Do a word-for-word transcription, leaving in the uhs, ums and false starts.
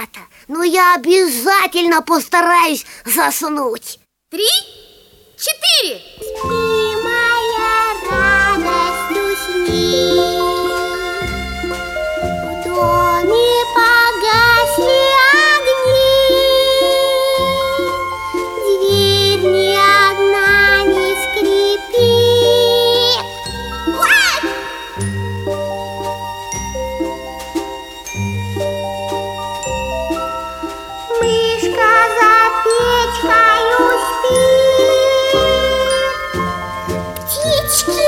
рановато, но я обязательно постараюсь заснуть. Три, четыре. Спи, моя радость, усни. В доме погасли огни. Дверь ни одна не скрипит. Ой! Мышка за печкою спит. Птички